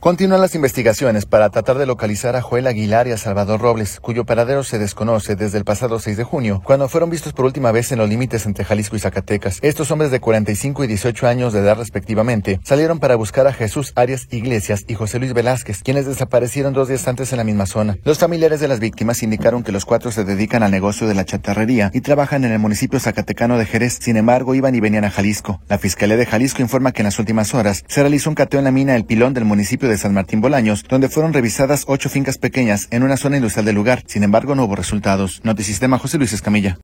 Continúan las investigaciones para tratar de localizar a Joel Aguilar y a Salvador Robles, cuyo paradero se desconoce desde el pasado 6 de junio, cuando fueron vistos por última vez en los límites entre Jalisco y Zacatecas. Estos hombres de 45 y 18 años de edad respectivamente salieron para buscar a Jesús Arias Iglesias y José Luis Velázquez, quienes desaparecieron 2 días antes en la misma zona. Los familiares de las víctimas indicaron que los 4 se dedican al negocio de la chatarrería y trabajan en el municipio zacatecano de Jerez. Sin embargo, iban y venían a Jalisco. La Fiscalía de Jalisco informa que en las últimas horas se realizó un cateo en la mina El Pilón del municipio de San Martín Bolaños, donde fueron revisadas 8 fincas pequeñas en una zona industrial del lugar. Sin embargo, no hubo resultados. Notisistema, José Luis Escamilla.